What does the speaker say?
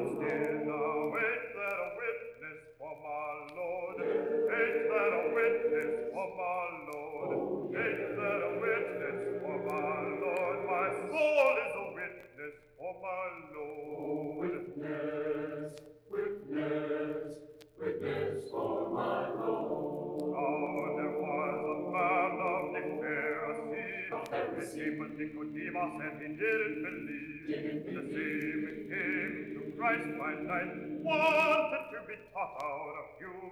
still now, ain't that a witness for my Lord? Ain't that a witness for my Lord? Ain't that a witness for my Lord? My soul is a witness for my Lord. Witness, witness, witness for my Lord. Now there was a man of the Pharisee, his name was Nicodemus, and he didn't believe. The same came to Christ by night, wanted to be taught out a few